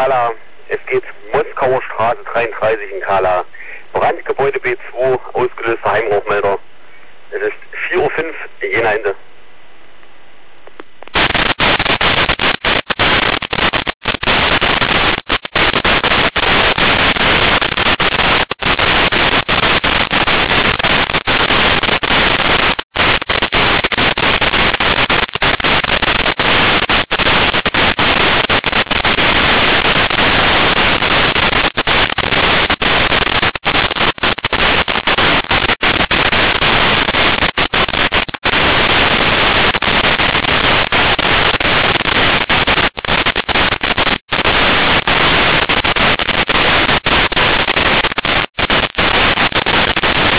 Kala. Es geht Moskauer Straße 33 in Kala. Brandgebäude B2, ausgelöster Heimrauchmelder. Es ist 4:05 Uhr, Jena Ende.